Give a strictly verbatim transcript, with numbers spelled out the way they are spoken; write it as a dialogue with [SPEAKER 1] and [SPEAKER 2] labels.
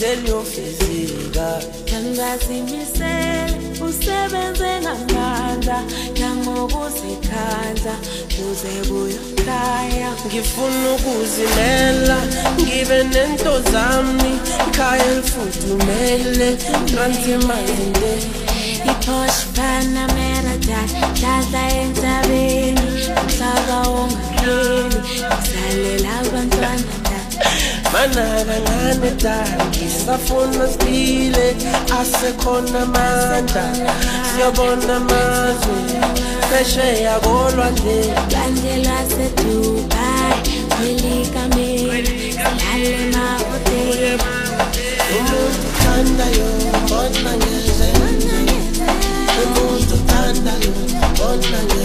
[SPEAKER 1] zeliyofezeka.
[SPEAKER 2] Kangazimisele usebenze ngamandla nangokuzikhandla kuze kuyokhaya.
[SPEAKER 1] Ngifuna ukuzimela ngibe nento zami, ikhaya elifudumele transimande.
[SPEAKER 2] I-Porsche Panamera dladla entabeni, umhlaba ongapheli ngisalela abantwana dad.
[SPEAKER 1] Mana kancane dad, ngisafuna sibile asekhona amandla. Siyabona amazwe phesheya kolwandle,
[SPEAKER 2] lwandle lwaseDubai, Melikameli, silale emahhotela.
[SPEAKER 1] umuntu uthandayo mbona ngeze, umuntu uthandayo mbona ngeze.